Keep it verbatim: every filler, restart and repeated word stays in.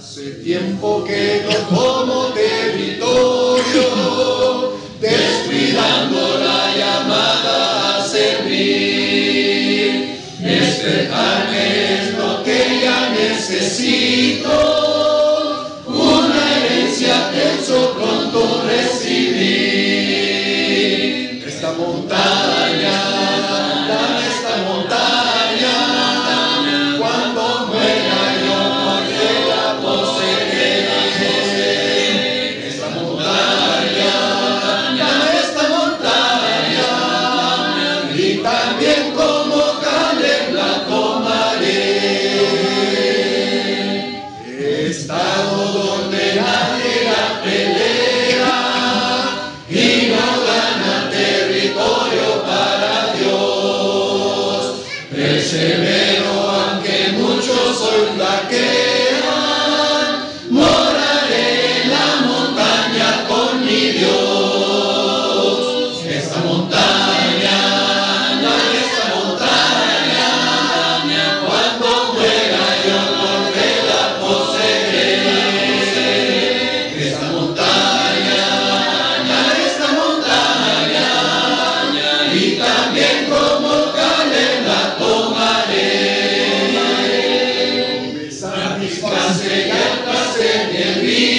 Hace tiempo que no tomo territorio, descuidando la llamada a servir. Despertarme es lo que ya necesito, una herencia pienso pronto recibir. Esta montaña, dame esta montaña, cuando muera yo porque la poseeré. Esta montaña, dame esta montaña, y también como Caleb la tomaré. He estado donde nadie la pelea y no gana territorio para Dios. Persevero aunque muchos hoy flaquean, moraré en la montaña con mi Dios. Esta montaña, dame esta montaña, cuando muera yo porque la poseeré. Esta montaña, dame esta montaña, y también como Caleb la tomaré. Me satisface y al placer y el bien.